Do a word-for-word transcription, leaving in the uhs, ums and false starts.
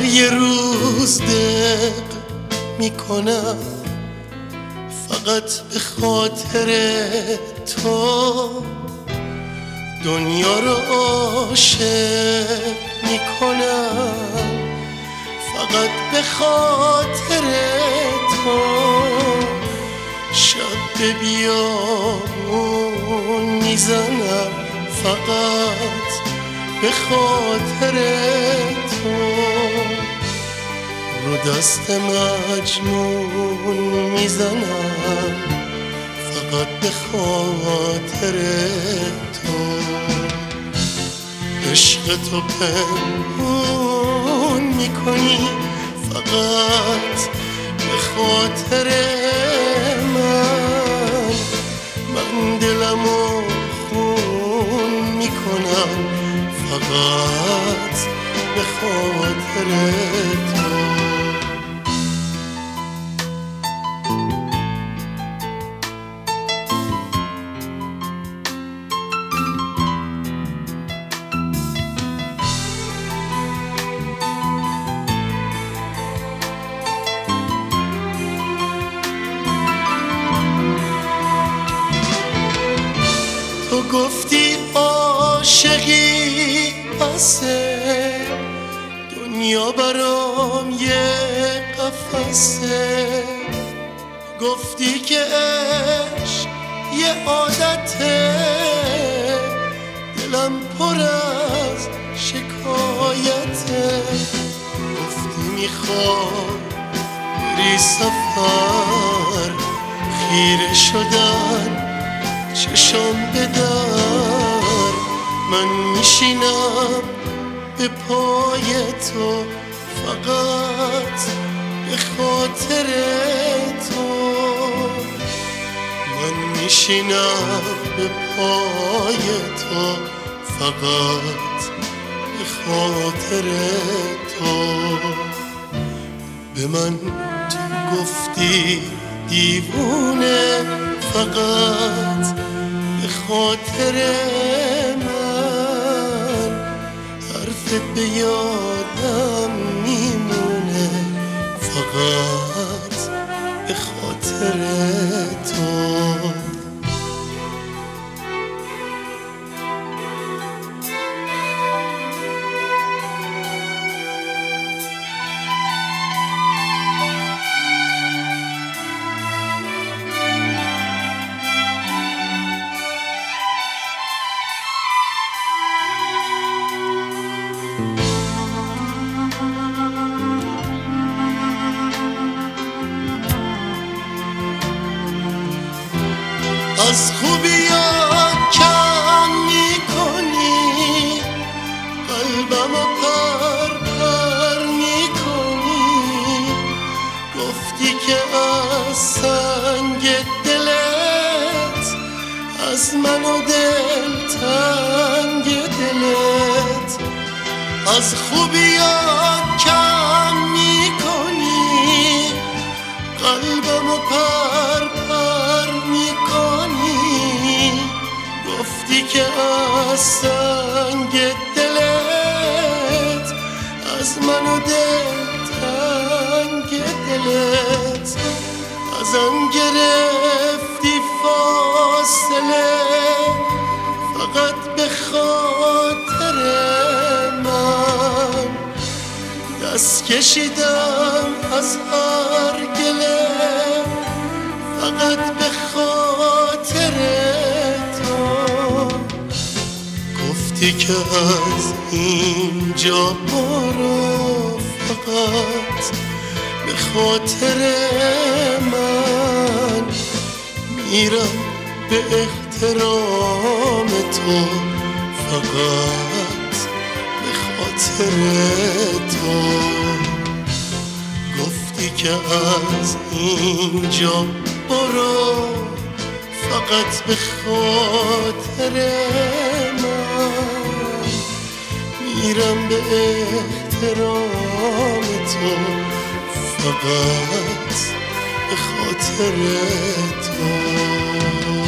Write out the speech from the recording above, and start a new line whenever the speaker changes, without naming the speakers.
یه روز دق میکنم فقط به خاطر تو، دنیا رو عاشق میکنم فقط به خاطر تو. شب به بیابون میزنم فقط به خاطر تو، رو دست مجنون میزنم فقط به خاطر تو. عشق تو پنهون میکنی فقط به خاطر من، من دلمو خون میکنم فقط به خاطر تو. تو گفتی عاشقی بسه، دنیا برام یه قفسه. گفتی که عشق یه عادته، دلم پر از شکایته. گفتی میخوام بری سفر، خیره شدن چشم به در، من میشینم به پای تو فقط به خاطر تو. من میشینم به پای تو فقط به خاطر تو. به من تو گفتی دیوونه فقط به خاطر من، حرفت به یادم میمونه فقط به خاطر تو. از خوبیات کم میکنی، قلبمو پر پر میکنی. گفتی که از سنگ دلت، از من و دل تنگ دلت. از خوبیات کم میکنی، قلبمو پر پر میکنی. گفتی که از سنگ دلت، از من و دل تنگ دلت. ازم گرفتی فاصله فقط به خاطر من، دست کشیدم از هر گله فقط به خاطر تو. گفتی که از اینجا برو فقط به خاطر من، میرم به احترام تو فقط به خاطر تو. گفتی که از اینجا برو فقط به خاطر من، میرم به احترام تو فقط به خاطر تو.